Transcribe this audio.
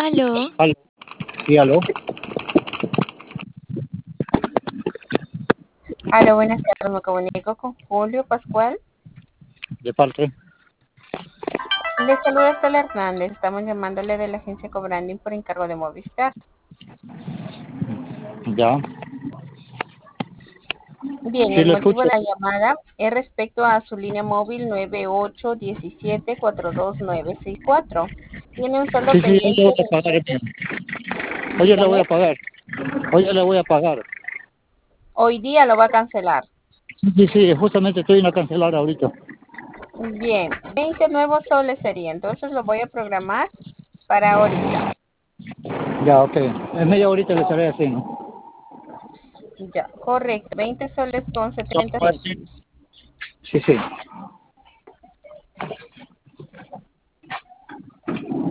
Aló, Aló. Sí, aló. Aló, buenas tardes, me comunico con Julio Pascual. De parte. Le saluda Estela Hernández, estamos llamándole de la agencia Cobranding por encargo de Movistar. Ya. Bien, Sí, el lo motivo escucho. de la llamada es respecto a su línea móvil 9817-42964. Tiene un saldo Sí, hoy le pendiente voy a pagar. Hoy le voy dígame, a pagar. Hoy le voy a pagar. hoy día lo va a cancelar. Sí, justamente estoy en la cancelar ahorita. Bien, 20 nuevos soles sería, entonces lo voy a programar para ahorita. Ya, ok. En media horita le estaré así, ¿no? Ya, correcto, 20 soles con 70 céntimos. Sí, sí.